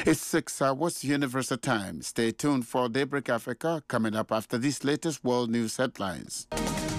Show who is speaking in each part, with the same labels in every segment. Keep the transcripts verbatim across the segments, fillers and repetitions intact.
Speaker 1: It's six hours Universal Time. Stay tuned for Daybreak Africa coming up after these latest world news headlines.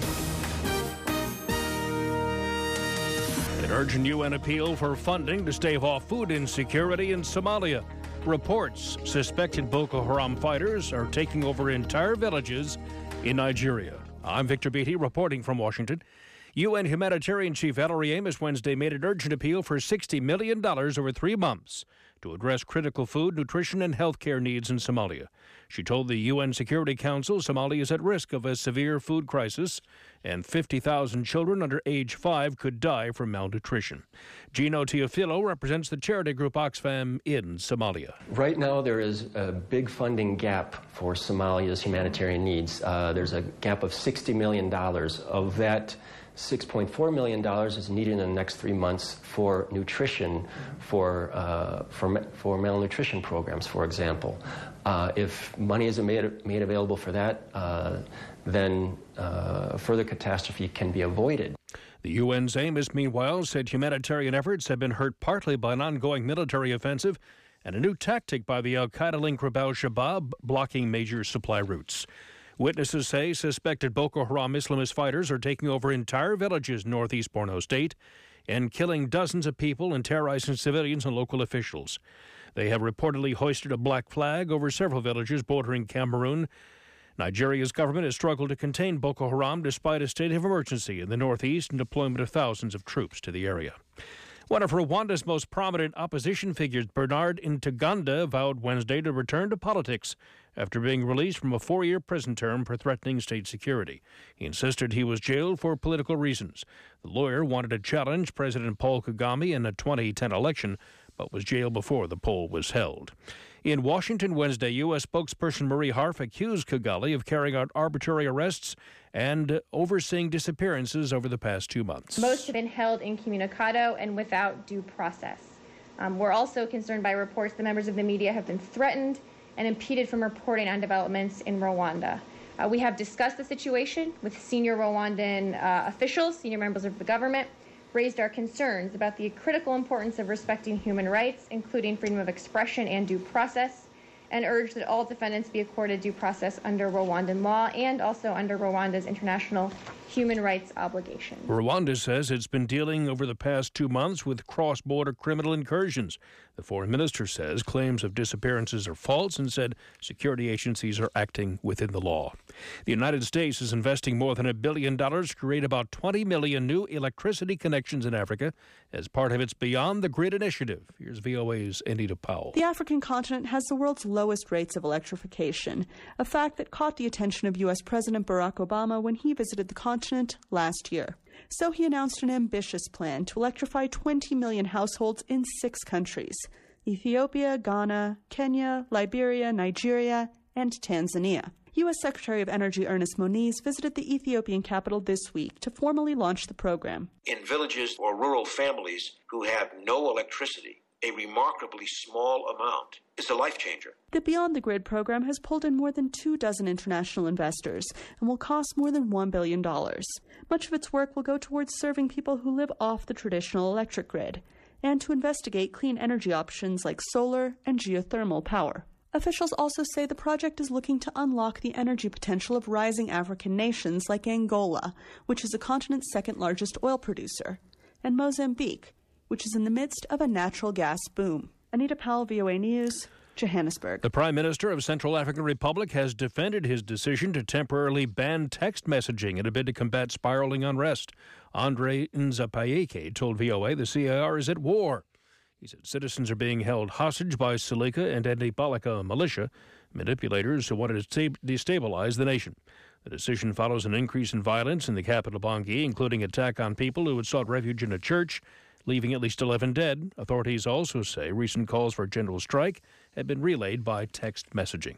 Speaker 2: An urgent U N appeal for funding to stave off food insecurity in Somalia. Reports suspected Boko Haram fighters are taking over entire villages in Nigeria. I'm Victor Beatty reporting from Washington. U N humanitarian chief Valerie Amos Wednesday made an urgent appeal for sixty million dollars over three months to address critical food, nutrition, and health care needs in Somalia. She told the U N Security Council Somalia is at risk of a severe food crisis and fifty thousand children under age five could die from malnutrition. Gino Teofilo represents the charity group Oxfam in Somalia.
Speaker 3: Right now there is a big funding gap for Somalia's humanitarian needs. Uh, there's a gap of sixty million dollars. Of that, six point four million dollars is needed in the next three months for nutrition, for uh, for, for malnutrition programs, for example. Uh, if money isn't made, made available for that, uh, then uh, further catastrophe can be avoided.
Speaker 2: The U N's Amos, meanwhile, said humanitarian efforts have been hurt partly by an ongoing military offensive and a new tactic by the al-Qaeda-linked group al-Shabaab blocking major supply routes. Witnesses say suspected Boko Haram Islamist fighters are taking over entire villages in northeast Borno State and killing dozens of people and terrorizing civilians and local officials. They have reportedly hoisted a black flag over several villages bordering Cameroon. Nigeria's government has struggled to contain Boko Haram despite a state of emergency in the northeast and deployment of thousands of troops to the area. One of Rwanda's most prominent opposition figures, Bernard Ntaganda, vowed Wednesday to return to politics after being released from a four-year prison term for threatening state security. He insisted he was jailed for political reasons. The lawyer wanted to challenge President Paul Kagame in a twenty ten election, but was jailed before the poll was held. In Washington Wednesday, U S spokesperson Marie Harf accused Kigali of carrying out arbitrary arrests and overseeing disappearances over the past two months.
Speaker 4: Most have been held incommunicado and without due process. Um, we're also concerned by reports that members of the media have been threatened and impeded from reporting on developments in Rwanda. Uh, we have discussed the situation with senior Rwandan uh, officials, senior members of the government, raised our concerns about the critical importance of respecting human rights, including freedom of expression and due process, and urged that all defendants be accorded due process under Rwandan law and also under Rwanda's international human rights obligations.
Speaker 2: Rwanda says it's been dealing over the past two months with cross-border criminal incursions. The foreign minister says claims of disappearances are false and said security agencies are acting within the law. The United States is investing more than a billion dollars to create about twenty million new electricity connections in Africa as part of its Beyond the Grid initiative. Here's V O A's Anita Powell.
Speaker 5: The African continent has the world's lowest rates of electrification, a fact that caught the attention of U S President Barack Obama when he visited the continent last year. So he announced an ambitious plan to electrify twenty million households in six countries: Ethiopia, Ghana, Kenya, Liberia, Nigeria, and Tanzania. U S Secretary of Energy Ernest Moniz visited the Ethiopian capital this week to formally launch the program.
Speaker 6: In villages or rural families who have no electricity, a remarkably small amount is a life changer.
Speaker 5: The Beyond the Grid program has pulled in more than two dozen international investors and will cost more than one billion dollars. Much of its work will go towards serving people who live off the traditional electric grid and to investigate clean energy options like solar and geothermal power. Officials also say the project is looking to unlock the energy potential of rising African nations like Angola, which is the continent's second largest oil producer, and Mozambique, which is in the midst of a natural gas boom. Anita Powell, V O A News, Johannesburg.
Speaker 2: The Prime Minister of Central African Republic has defended his decision to temporarily ban text messaging in a bid to combat spiraling unrest. Andre Nzapayeke told V O A the C A R is at war. He said citizens are being held hostage by Seleka and Anti-Balaka militia, manipulators who wanted to destabilize the nation. The decision follows an increase in violence in the capital Bangui, including attack on people who had sought refuge in a church, leaving at least eleven dead. Authorities also say recent calls for a general strike had been relayed by text messaging.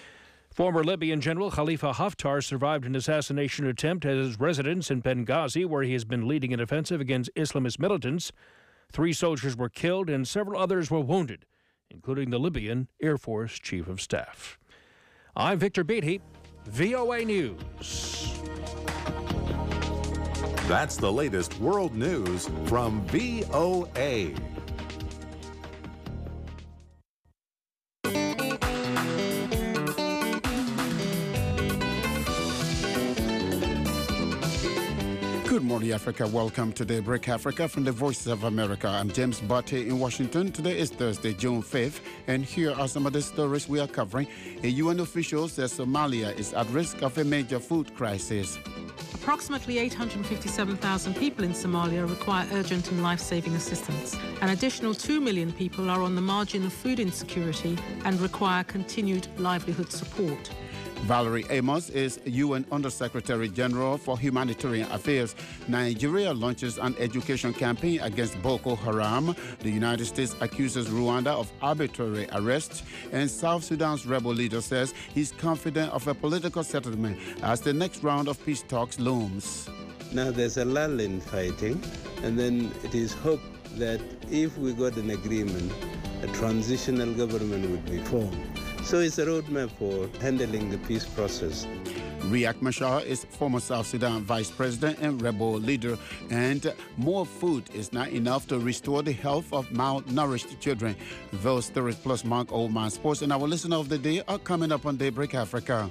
Speaker 2: Former Libyan General Khalifa Haftar survived an assassination attempt at his residence in Benghazi, where he has been leading an offensive against Islamist militants. Three soldiers were killed and several others were wounded, including the Libyan Air Force Chief of Staff. I'm Victor Beatty, V O A News.
Speaker 7: That's the latest world news from V O A.
Speaker 1: Good morning, Africa. Welcome to Daybreak Africa from the Voices of America. I'm James Barty in Washington. Today is Thursday, June fifth, and here are some of the stories we are covering. A U N official says Somalia is at risk of a major food crisis.
Speaker 8: Approximately eight hundred fifty-seven thousand people in Somalia require urgent and life-saving assistance. An additional two million people are on the margin of food insecurity and require continued livelihood support.
Speaker 1: Valerie Amos is U N Undersecretary General for Humanitarian Affairs. Nigeria launches an education campaign against Boko Haram. The United States accuses Rwanda of arbitrary arrests. And South Sudan's rebel leader says he's confident of a political settlement as the next round of peace talks looms.
Speaker 9: Now there's a lull in fighting, and then it is hoped that if we got an agreement, a transitional government would be formed. So it's a roadmap for handling the peace process.
Speaker 1: Riek Machar is former South Sudan vice president and rebel leader, and more food is not enough to restore the health of malnourished children. Those stories plus Mark Oldman Sports and our listener of the day are coming up on Daybreak Africa.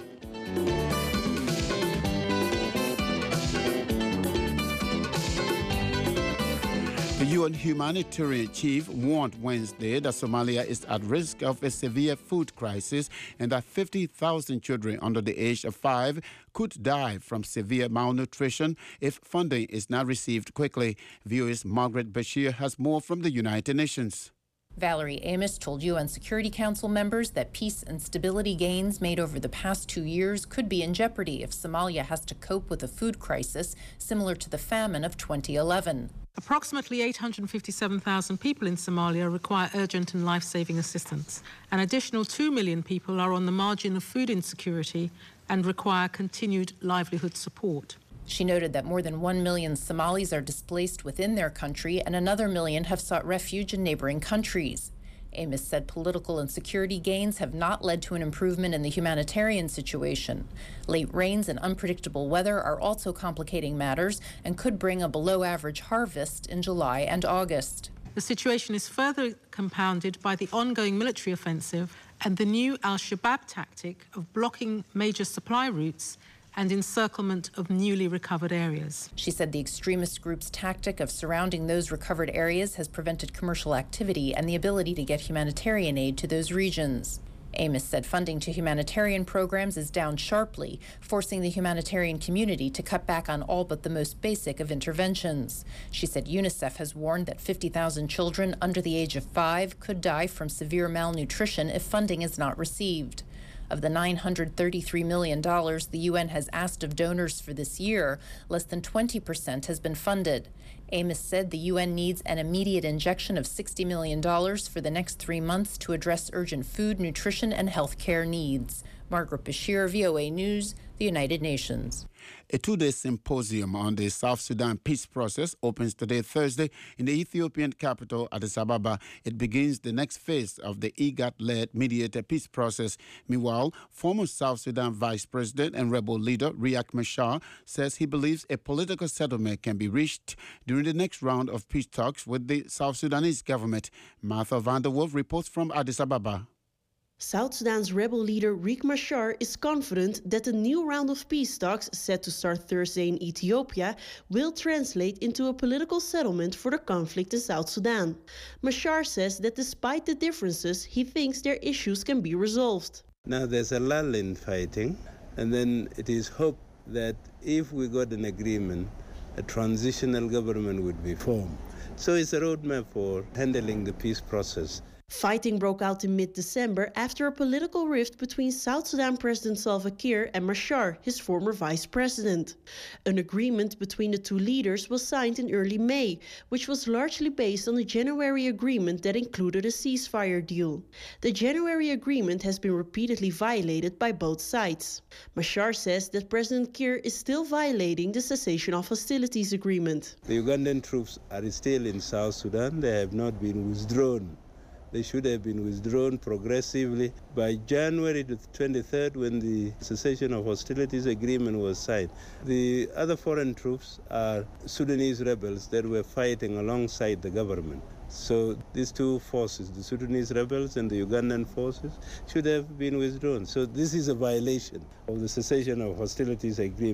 Speaker 1: The U N humanitarian chief warned Wednesday that Somalia is at risk of a severe food crisis and that fifty thousand children under the age of five could die from severe malnutrition if funding is not received quickly. V O A's Margaret Bashir has more from the United Nations.
Speaker 10: Valerie Amos told U N Security Council members that peace and stability gains made over the past two years could be in jeopardy if Somalia has to cope with a food crisis similar to the famine of twenty eleven.
Speaker 8: Approximately eight hundred fifty-seven thousand people in Somalia require urgent and life-saving assistance. An additional two million people are on the margin of food insecurity and require continued livelihood support.
Speaker 10: She noted that more than one million Somalis are displaced within their country and another million have sought refuge in neighboring countries. Amos said political and security gains have not led to an improvement in the humanitarian situation. Late rains and unpredictable weather are also complicating matters and could bring a below-average harvest in July and August.
Speaker 8: The situation is further compounded by the ongoing military offensive and the new al-Shabaab tactic of blocking major supply routes and encirclement of newly recovered areas.
Speaker 10: She said the extremist group's tactic of surrounding those recovered areas has prevented commercial activity and the ability to get humanitarian aid to those regions. Amos said funding to humanitarian programs is down sharply, forcing the humanitarian community to cut back on all but the most basic of interventions. She said UNICEF has warned that fifty thousand children under the age of five could die from severe malnutrition if funding is not received. Of the nine hundred thirty-three million dollars the U N has asked of donors for this year, less than twenty percent has been funded. Amos said the U N needs an immediate injection of sixty million dollars for the next three months to address urgent food, nutrition, and health care needs. Margaret Bashir, V O A News, the United Nations.
Speaker 1: A two-day symposium on the South Sudan peace process opens today, Thursday, in the Ethiopian capital, Addis Ababa. It begins the next phase of the IGAD-led mediated peace process. Meanwhile, former South Sudan Vice President and rebel leader Riek Machar says he believes a political settlement can be reached during the next round of peace talks with the South Sudanese government. Martha van der Wolf reports from Addis Ababa.
Speaker 11: South Sudan's rebel leader Riek Machar is confident that the new round of peace talks set to start Thursday in Ethiopia will translate into a political settlement for the conflict in South Sudan. Machar says that despite the differences, he thinks their issues can be resolved.
Speaker 9: Now there's a lull in fighting, and then it is hoped that if we got an agreement, a transitional government would be formed. So it's a roadmap for handling the peace process.
Speaker 11: Fighting broke out in mid-December after a political rift between South Sudan President Salva Kiir and Machar, his former vice president. An agreement between the two leaders was signed in early May, which was largely based on the January agreement that included a ceasefire deal. The January agreement has been repeatedly violated by both sides. Machar says that President Kiir is still violating the cessation of hostilities agreement.
Speaker 9: The Ugandan troops are still in South Sudan. They have not been withdrawn. They should have been withdrawn progressively by January the twenty-third, when the cessation of hostilities agreement was signed. The other foreign troops are Sudanese rebels that were fighting alongside the government. So these two forces, the Sudanese rebels and the Ugandan forces, should have been withdrawn. So this is a violation of the cessation of hostilities agreement.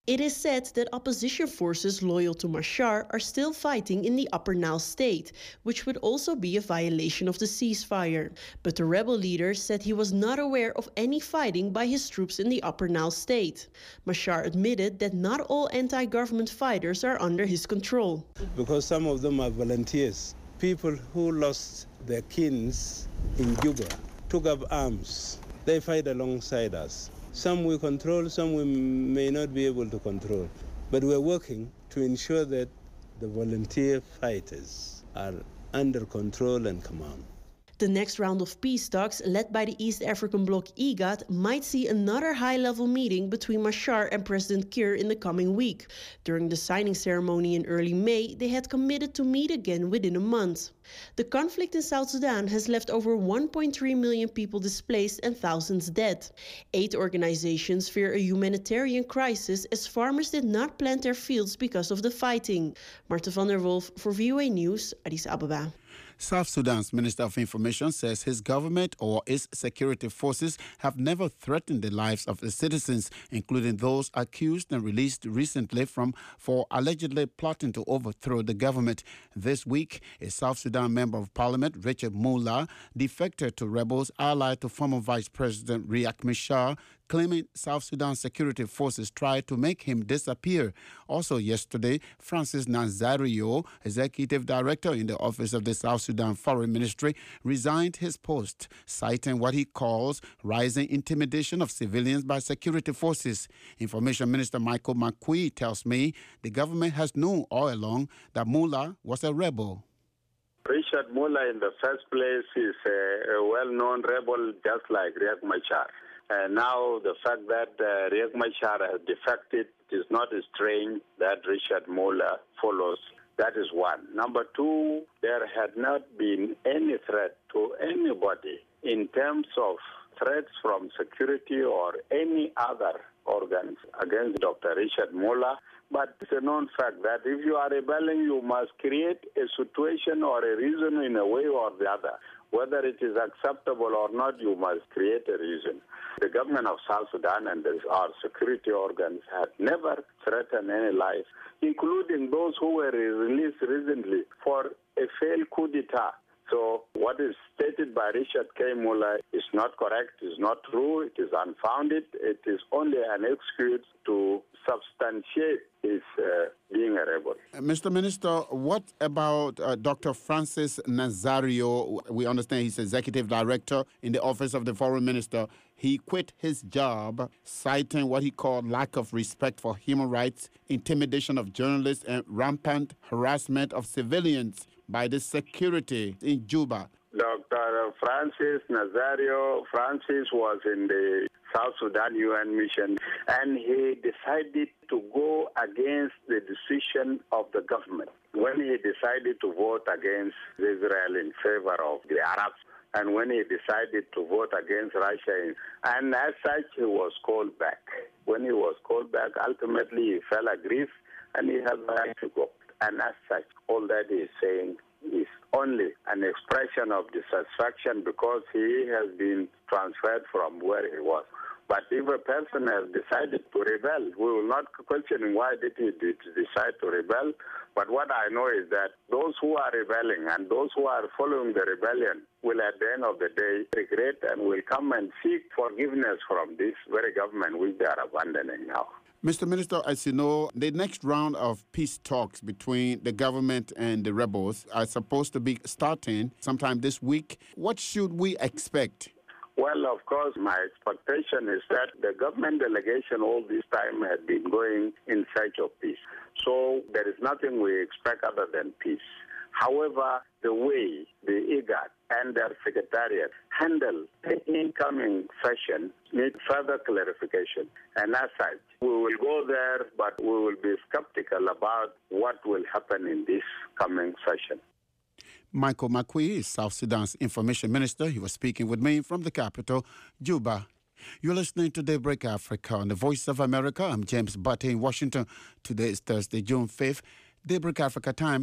Speaker 11: It is said that opposition forces loyal to Machar are still fighting in the Upper Nile state, which would also be a violation of the ceasefire. But the rebel leader said he was not aware of any fighting by his troops in the Upper Nile state. Machar admitted that not all anti-government fighters are under his control.
Speaker 9: Because some of them are volunteers, people who lost their kins in Juba, took up arms. They fight alongside us. Some we control, some we may not be able to control. But we're working to ensure that the volunteer fighters are under control and command.
Speaker 11: The next round of peace talks, led by the East African bloc IGAD, might see another high-level meeting between Machar and President Kiir in the coming week. During the signing ceremony in early May, they had committed to meet again within a month. The conflict in South Sudan has left over one point three million people displaced and thousands dead. Eight organizations fear a humanitarian crisis as farmers did not plant their fields because of the fighting. Marta van der Wolf for V O A News, Addis Ababa.
Speaker 1: South Sudan's Minister of Information says his government or its security forces have never threatened the lives of the citizens, including those accused and released recently from for allegedly plotting to overthrow the government. This week, a South Sudan member of parliament, Richard Mullah, defected to rebels allied to former Vice President Riek Machar, claiming South Sudan security forces tried to make him disappear. Also yesterday, Francis Nazario, executive director in the office of the South Sudan Foreign Ministry, resigned his post, citing what he calls rising intimidation of civilians by security forces. Information Minister Michael Makui tells me the government has known all along that Mullah was a rebel.
Speaker 12: Richard Mullah, in the first place, is a, a well-known rebel, just like Riek Machar. And now the fact that uh, Riek Machar has defected is not strange that Richard Mullah follows. That is one. Number two, there had not been any threat to anybody in terms of threats from security or any other organs against Doctor Richard Mullah. But it's a known fact that if you are rebelling, you must create a situation or a reason in a way or the other. Whether it is acceptable or not, you must create a reason. The government of South Sudan and our security organs have never threatened any life, including those who were released recently for a failed coup d'etat. So what is stated by Richard K. Mullah is not correct, is not true, it is unfounded. It is only an excuse to substantiate his uh, being a rebel.
Speaker 1: Uh, Mister Minister, what about uh, Doctor Francis Nazario? We understand he's executive director in the office of the foreign minister. He quit his job, citing what he called lack of respect for human rights, intimidation of journalists, and rampant harassment of civilians by the security in Juba.
Speaker 12: Doctor Francis Nazario, Francis was in the South Sudan U N mission, and he decided to go against the decision of the government when he decided to vote against Israel in favor of the Arabs, and when he decided to vote against Russia. And as such, he was called back. When he was called back, ultimately he fell aggrieved, and he had the right to go. And as such, all that he is saying is only an expression of dissatisfaction because he has been transferred from where he was. But if a person has decided to rebel, we will not question why did he decide to rebel. But what I know is that those who are rebelling and those who are following the rebellion will at the end of the day regret and will come and seek forgiveness from this very government which they are abandoning now.
Speaker 1: Mister Minister, as you know, the next round of peace talks between the government and the rebels are supposed to be starting sometime this week. What should we expect?
Speaker 12: Well, of course, my expectation is that the government delegation all this time had been going in search of peace. So there is nothing we expect other than peace. However, the way the IGAD and their secretariat handle the incoming session needs further clarification. And as such, we will go there, but we will be skeptical about what will happen in this coming session.
Speaker 1: Michael Makui is South Sudan's information minister. He was speaking with me from the capital, Juba. You're listening to Daybreak Africa on the Voice of America. I'm James Butte in Washington. Today is Thursday, June fifth. Daybreak Africa time,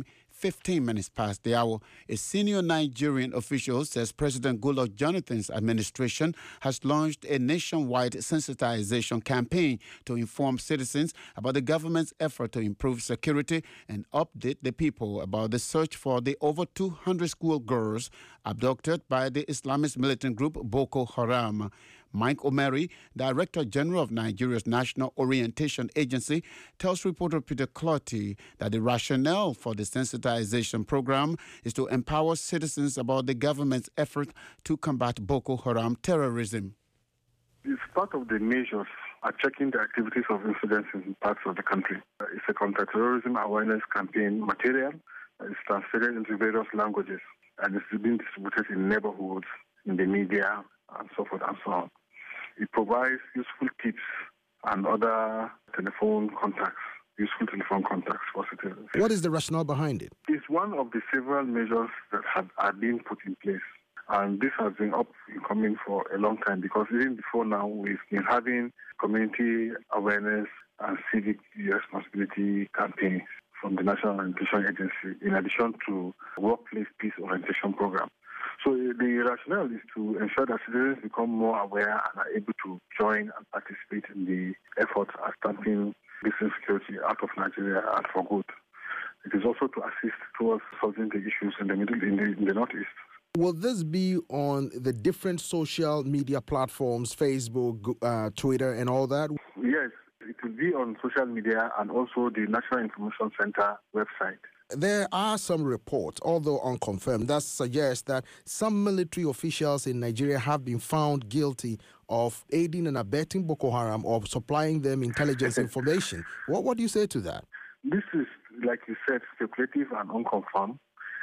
Speaker 1: fifteen minutes past the hour. A senior Nigerian official says President Goodluck Jonathan's administration has launched a nationwide sensitization campaign to inform citizens about the government's effort to improve security and update the people about the search for the over two hundred schoolgirls abducted by the Islamist militant group Boko Haram. Mike Omeri, Director General of Nigeria's National Orientation Agency, tells reporter Peter Clotty that the rationale for the sensitization program is to empower citizens about the government's effort to combat Boko Haram terrorism.
Speaker 13: It's part of the measures are checking the activities of incidents in parts of the country. It's a counter-terrorism awareness campaign material. It's translated into various languages and it's being distributed in neighborhoods, in the media, and so forth and so on. It provides useful tips and other telephone contacts, useful telephone contacts for citizens.
Speaker 14: What is the rationale behind it?
Speaker 13: It's one of the several measures that have, are being put in place. And this has been up and coming for a long time because even before now, we've been having community awareness and civic responsibility campaigns from the National Orientation Agency, in addition to workplace peace orientation program. So the rationale is to ensure that citizens become more aware and are able to join and participate in the efforts at stamping this insecurity out of Nigeria and for good. It is also to assist towards solving the issues in the middle, in the, in the northeast.
Speaker 14: Will this be on the different social media platforms, Facebook, uh, Twitter, and all that?
Speaker 13: Yes, it will be on social media and also the National Information Center website.
Speaker 14: There are some reports, although unconfirmed, that suggest that some military officials in Nigeria have been found guilty of aiding and abetting Boko Haram or supplying them intelligence information. What, what do you say to that?
Speaker 13: This is, like you said, speculative and unconfirmed.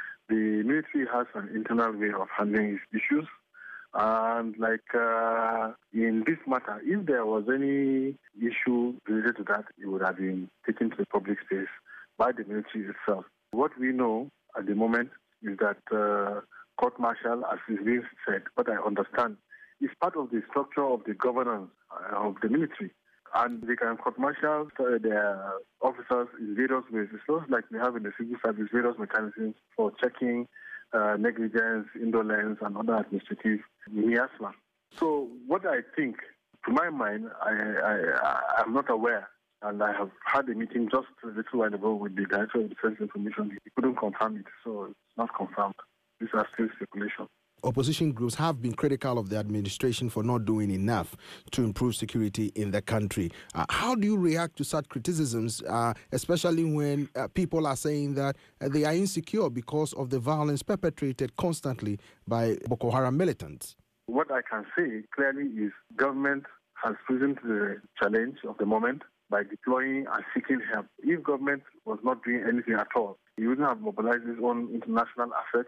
Speaker 13: The military has an internal way of handling its issues. And like uh, in this matter, if there was any issue related to that, it would have been taken to the public space by the military itself. What we know at the moment is that uh, court-martial, as is being said, what I understand, is part of the structure of the governance of the military. And they can court-martial uh, their officers in various ways. It's not like we have in the civil service various mechanisms for checking uh, negligence, indolence, and other administrative miasma. So what I think, to my mind, I, I, I'm not aware. And I have had a meeting just a little while ago with the Director of Defense Information. He couldn't confirm it, so it's not confirmed. These are still speculation.
Speaker 14: Opposition groups have been critical of the administration for not doing enough to improve security in the country. Uh, how do you react to such criticisms, uh, especially when uh, people are saying that uh, they are insecure because of the violence perpetrated constantly by Boko Haram militants?
Speaker 13: What I can say clearly is government has risen to the challenge of the moment by deploying and seeking help. If government was not doing anything at all, he wouldn't have mobilized his own international assets.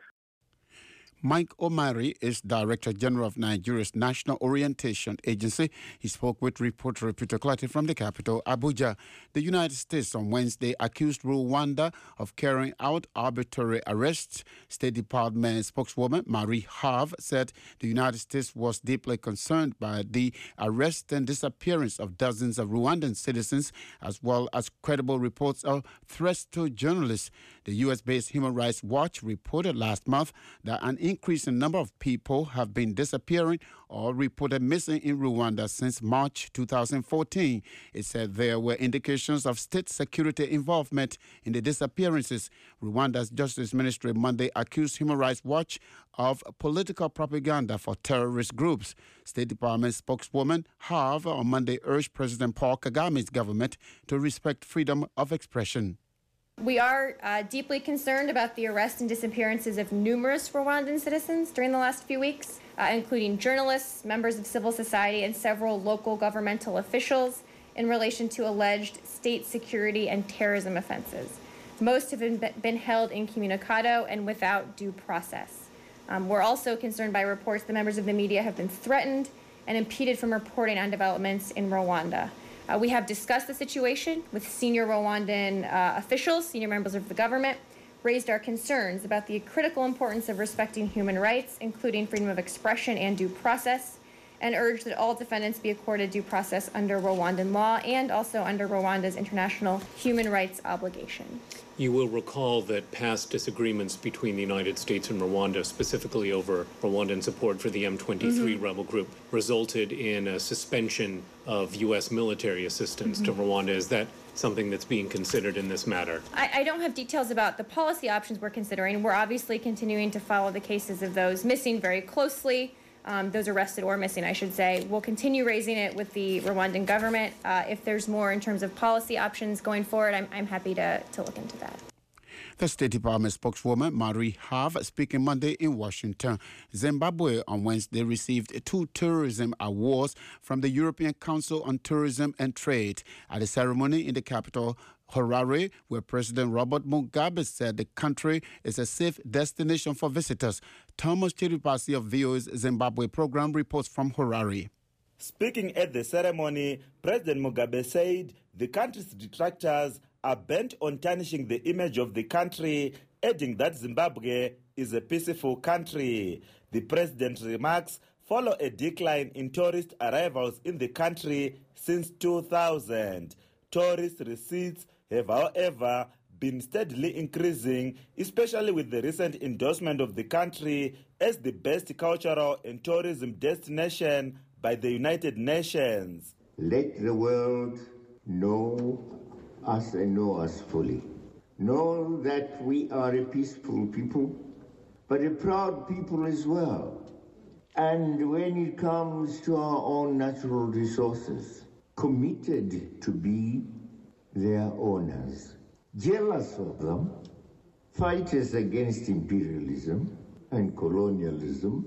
Speaker 1: Mike Omari is Director General of Nigeria's National Orientation Agency. He spoke with reporter Peter Clotty from the capital, Abuja. The United States on Wednesday accused Rwanda of carrying out arbitrary arrests. State Department spokeswoman Marie Harve said the United States was deeply concerned by the arrest and disappearance of dozens of Rwandan citizens, as well as credible reports of threats to journalists. The U S-based Human Rights Watch reported last month that an increasing number of people have been disappearing or reported missing in Rwanda since March two thousand fourteen. It said there were indications of state security involvement in the disappearances. Rwanda's Justice Ministry Monday accused Human Rights Watch of political propaganda for terrorist groups. State Department spokeswoman Harve on Monday urged President Paul Kagame's government to respect freedom of expression.
Speaker 4: We are uh, deeply concerned about the arrest and disappearances of numerous Rwandan citizens during the last few weeks, uh, including journalists, members of civil society, and several local governmental officials in relation to alleged state security and terrorism offenses. Most have been, been held incommunicado and without due process. Um, we're also concerned by reports that members of the media have been threatened and impeded from reporting on developments in Rwanda. Uh, we have discussed the situation with senior Rwandan uh, officials, senior members of the government, raised our concerns about the critical importance of respecting human rights, including freedom of expression and due process, and urged that all defendants be accorded due process under Rwandan law and also under Rwanda's international human rights obligation.
Speaker 15: You will recall that past disagreements between the United States and Rwanda, specifically over Rwandan support for the M twenty-three mm-hmm. rebel group, resulted in a suspension of U S military assistance mm-hmm. to Rwanda. Is that something that's being considered in this matter?
Speaker 4: I, I don't have details about the policy options we're considering. We're obviously continuing to follow the cases of those missing very closely. Um, those arrested or missing, I should say. We'll continue raising it with the Rwandan government. Uh, if there's more in terms of policy options going forward, I'm, I'm happy to, to look into that.
Speaker 1: The State Department spokeswoman, Marie Harf, speaking Monday in Washington. Zimbabwe on Wednesday received two tourism awards from the European Council on Tourism and Trade at a ceremony in the capital, Harare, where President Robert Mugabe said the country is a safe destination for visitors. Thomas Chiripasi of V O A's Zimbabwe program reports from Harare.
Speaker 16: Speaking at the ceremony, President Mugabe said the country's detractors are bent on tarnishing the image of the country, adding that Zimbabwe is a peaceful country. The president's remarks follow a decline in tourist arrivals in the country since two thousand. Tourist receipts have, however, been steadily increasing, especially with the recent endorsement of the country as the best cultural and tourism destination by the United Nations.
Speaker 17: Let the world know us and know us fully. Know that we are a peaceful people, but a proud people as well. And when it comes to our own natural resources, committed to be their owners, jealous of them, fighters against imperialism and colonialism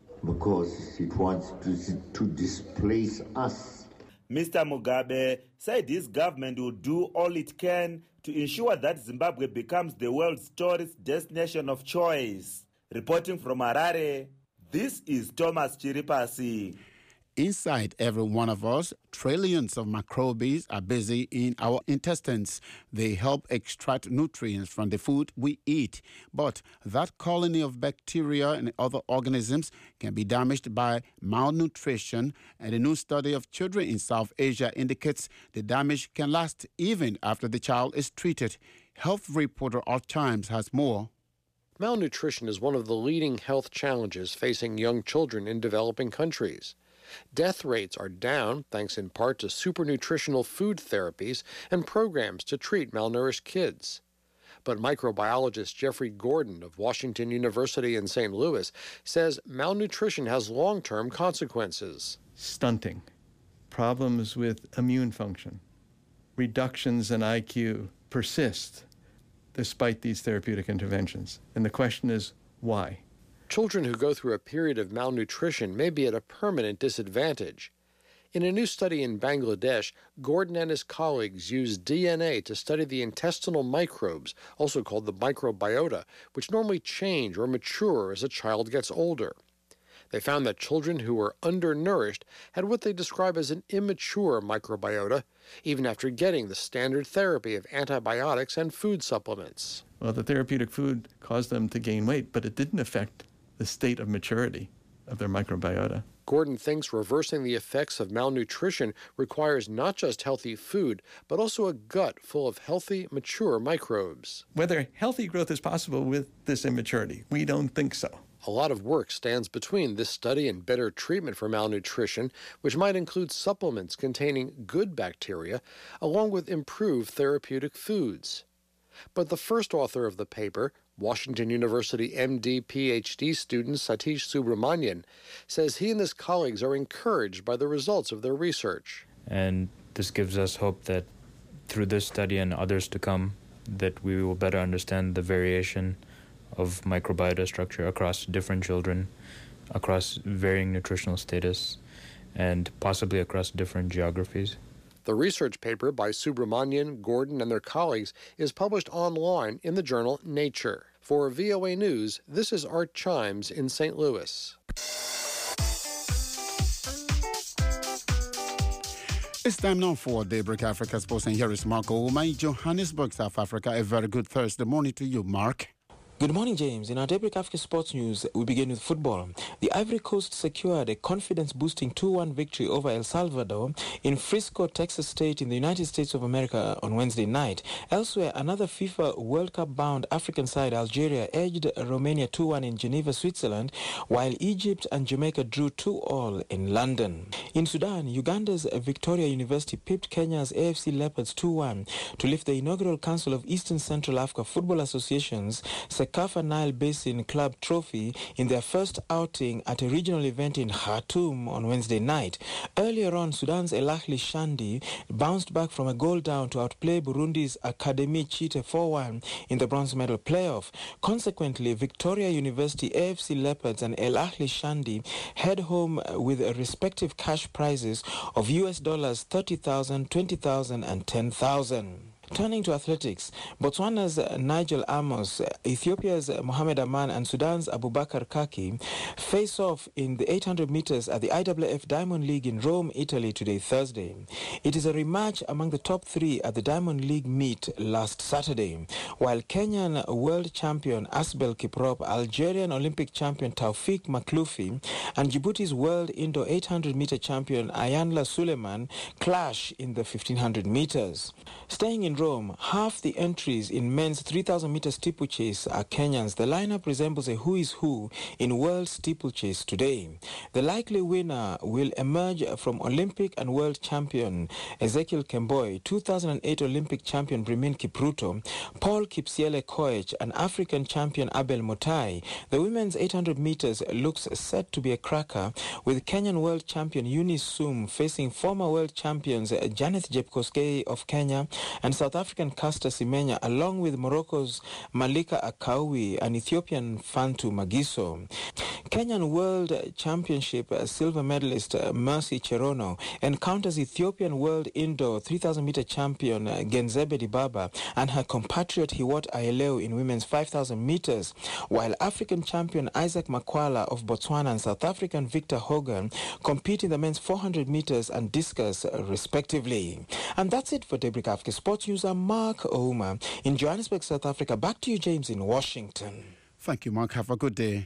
Speaker 17: because it wants to, to displace us.
Speaker 16: Mister Mugabe said his government will do all it can to ensure that Zimbabwe becomes the world's tourist destination of choice. Reporting from Harare, this is Thomas Chiripasi.
Speaker 1: Inside every one of us, trillions of microbes are busy in our intestines. They help extract nutrients from the food we eat. But that colony of bacteria and other organisms can be damaged by malnutrition. And a new study of children in South Asia indicates the damage can last even after the child is treated. Health reporter Art Chimes has more.
Speaker 18: Malnutrition is one of the leading health challenges facing young children in developing countries. Death rates are down thanks in part to supernutritional food therapies and programs to treat malnourished kids. But microbiologist Jeffrey Gordon of Washington University in Saint Louis says malnutrition has long-term consequences.
Speaker 19: Stunting, problems with immune function, reductions in I Q persist despite these therapeutic interventions. And the question is, why?
Speaker 18: Children who go through a period of malnutrition may be at a permanent disadvantage. In a new study in Bangladesh, Gordon and his colleagues used D N A to study the intestinal microbes, also called the microbiota, which normally change or mature as a child gets older. They found that children who were undernourished had what they describe as an immature microbiota, even after getting the standard therapy of antibiotics and food supplements.
Speaker 19: Well, the therapeutic food caused them to gain weight, but it didn't affect the state of maturity of their microbiota.
Speaker 18: Gordon thinks reversing the effects of malnutrition requires not just healthy food, but also a gut full of healthy, mature microbes.
Speaker 19: Whether healthy growth is possible with this immaturity, we don't think so.
Speaker 18: A lot of work stands between this study and better treatment for malnutrition, which might include supplements containing good bacteria, along with improved therapeutic foods. But the first author of the paper, Washington University M D P H D student Satish Subramanian, says he and his colleagues are encouraged by the results of their research.
Speaker 20: And this gives us hope that through this study and others to come, that we will better understand the variation of microbiota structure across different children, across varying nutritional status, and possibly across different geographies.
Speaker 18: The research paper by Subramanian, Gordon, and their colleagues is published online in the journal Nature. For V O A News, this is Art Chimes in Saint Louis.
Speaker 1: It's time now for Daybreak Africa Sports, and here is Mark Ouma in Johannesburg, South Africa. A very good Thursday morning to you, Mark.
Speaker 21: Good morning, James. In our Daybreak Africa Sports News, we begin with football. The Ivory Coast secured a confidence-boosting two one victory over El Salvador in Frisco, Texas State in the United States of America on Wednesday night. Elsewhere, another FIFA World Cup-bound African side, Algeria, edged Romania two one in Geneva, Switzerland, while Egypt and Jamaica drew two all in London. In Sudan, Uganda's Victoria University pipped Kenya's A F C Leopards two one to lift the inaugural Council of Eastern Central Africa Football Association's Sekafa Nile Basin Club Trophy in their first outing at a regional event in Khartoum on Wednesday night. Earlier on, Sudan's El Ahly Shandi bounced back from a goal down to outplay Burundi's Academy Chite four one in the bronze medal playoff. Consequently, Victoria University, A F C Leopards and El Ahly Shandi head home with respective cash prizes of U S dollars thirty thousand, twenty thousand and ten thousand. Turning to athletics, Botswana's Nigel Amos, Ethiopia's Mohamed Aman and Sudan's Abubakar Kaki face off in the eight hundred meters at the I W F Diamond League in Rome, Italy today, Thursday. It is a rematch among the top three at the Diamond League meet last Saturday, while Kenyan world champion Asbel Kiprop, Algerian Olympic champion Taufik Makloufi, and Djibouti's world indoor eight hundred meter champion Ayanla Suleiman clash in the fifteen hundred meters. Staying in Rome, half the entries in men's three thousand meter steeplechase are Kenyans. The lineup resembles a who is who in world steeplechase today. The likely winner will emerge from Olympic and world champion Ezekiel Kemboi, two thousand eight Olympic champion Brimin Kipruto, Paul Kipsiele Koech, and African champion Abel Motai. The women's eight hundred meters looks set to be a cracker, with Kenyan world champion Eunice Sum facing former world champions Janeth Jepkoskei of Kenya and South African Caster Semenya, along with Morocco's Malika Akawi and Ethiopian Fantu Magiso. Kenyan World Championship silver medalist Mercy Cherono encounters Ethiopian World Indoor three thousand meter champion Genzebe Dibaba and her compatriot Hiwot Aeleu in women's five thousand meters, while African champion Isaac Makwala of Botswana and South African Victor Hogan compete in the men's four hundred meters and discus respectively. And that's it for Daybreak Africa Sports News. I'm Mark Ouma in Johannesburg, South Africa. Back to you, James, in Washington.
Speaker 1: Thank you, Mark. Have a good day.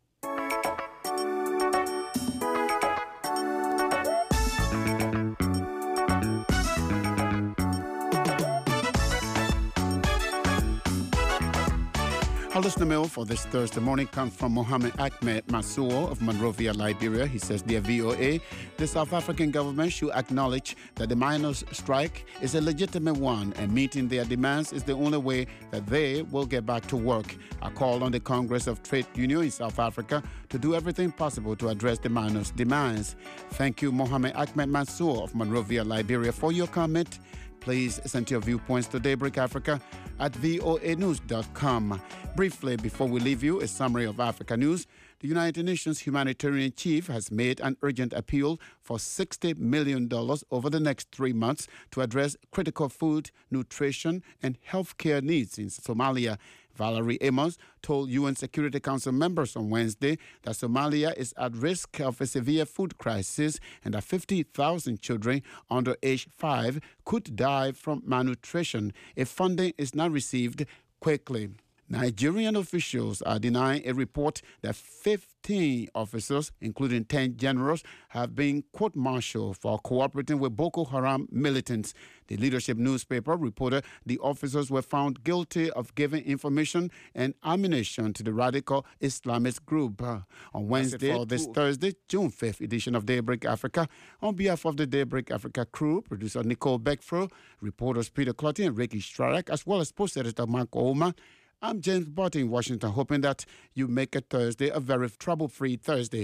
Speaker 1: Our listener mail for this Thursday morning comes from Mohammed Ahmed Masuo of Monrovia, Liberia. He says, Dear V O A, the South African government should acknowledge that the miners' strike is a legitimate one, and meeting their demands is the only way that they will get back to work. I call on the Congress of Trade Union in South Africa to do everything possible to address the miners' demands. Thank you, Mohammed Ahmed Masuo of Monrovia, Liberia, for your comment. Please send your viewpoints to Daybreak Africa at v o a news dot com. Briefly, before we leave you, a summary of Africa news. The United Nations humanitarian chief has made an urgent appeal for sixty million dollars over the next three months to address critical food, nutrition, and health care needs in Somalia. Valerie Amos told U N Security Council members on Wednesday that Somalia is at risk of a severe food crisis and that fifty thousand children under age five could die from malnutrition if funding is not received quickly. Nigerian officials are denying a report that fifteen officers, including ten generals, have been court-martialed for cooperating with Boko Haram militants. The Leadership newspaper reported the officers were found guilty of giving information and ammunition to the radical Islamist group. Uh, on Wednesday, for this Thursday, June fifth edition of Daybreak Africa, on behalf of the Daybreak Africa crew, producer Nicole Beckfro, reporters Peter Clotty and Ricky Strarak, as well as post-editor Mark Ouma, I'm James Barton in Washington, hoping that you make a Thursday a very trouble-free Thursday.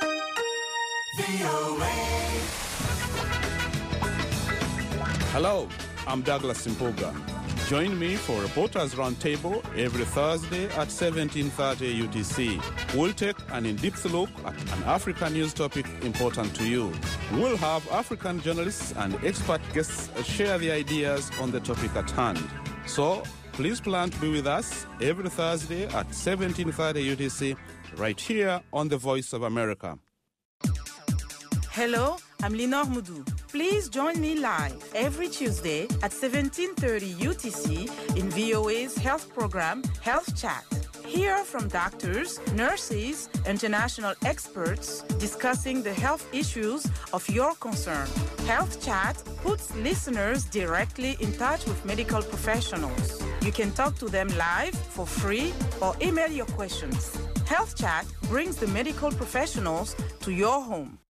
Speaker 22: Hello, I'm Douglas Simpoga. Join me for Reporters Roundtable every Thursday at seventeen thirty U T C. We'll take an in-depth look at an African news topic important to you. We'll have African journalists and expert guests share their ideas on the topic at hand. So, please plan to be with us every Thursday at seventeen thirty U T C, right here on The Voice of America.
Speaker 23: Hello, I'm Linor Moudou. Please join me live every Tuesday at seventeen thirty U T C in V O A's health program, Health Chat. Hear from doctors, nurses, international experts discussing the health issues of your concern. Health Chat puts listeners directly in touch with medical professionals. You can talk to them live for free or email your questions. Health Chat brings the medical professionals to your home.